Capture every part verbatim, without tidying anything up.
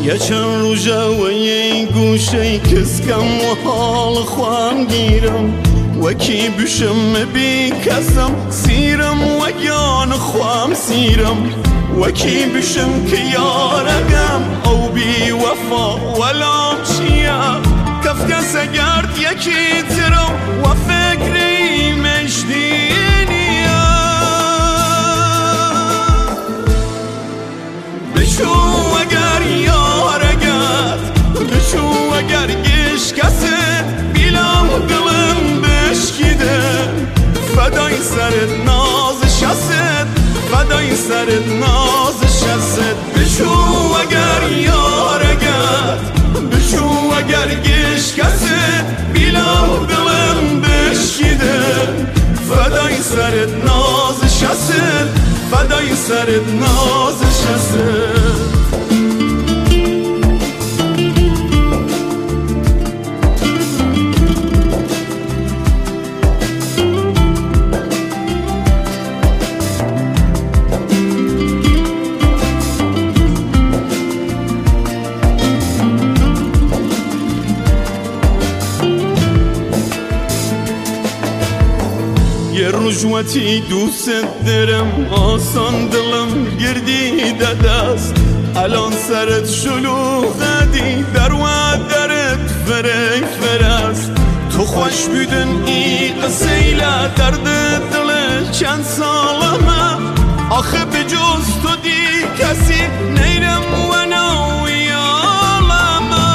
یه چند روژه و یه گوشه کسکم و حال خوام گیرم وکی بشم بی کسم سیرم و گیان خوام سیرم وکی بشم که یارگم او بی وفا ولام چیا کف کس گرد یکی ترم و فکری مجدینیا بشو اگر یارگت بشو اگر گیش کسی بیلم دلم بشکیده فدای سرت ناز شست فدای سرت ناز شست بشو اگر یارگت بشو اگر گیش کسی بیلم دلم بشکیده فدای سرت ناز شست فدای سرت ناز شست یه رجوتی دوست دارم آسان دلم گردیده دست الان سرت شلوغه دی در و درت فری فرست تو خوش بیدن ای قسیله درد دل چند سالمه آخه به جز تو دی کسی نیرم و نوی عالمه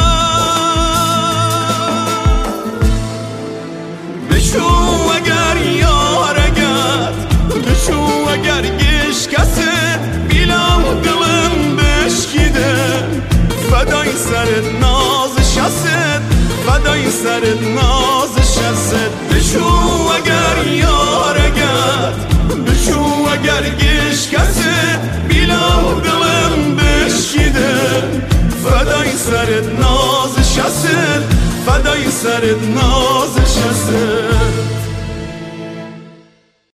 بشو اگر بشو اگر گیش کسی بیلم دلم بشکیده فدای سرت ناز شست فدای سرت ناز شست بشو اگر یارگت بشو اگر گیش کسی بیلم دلم بشکیده فدای سرت ناز شست فدای سرت ناز شست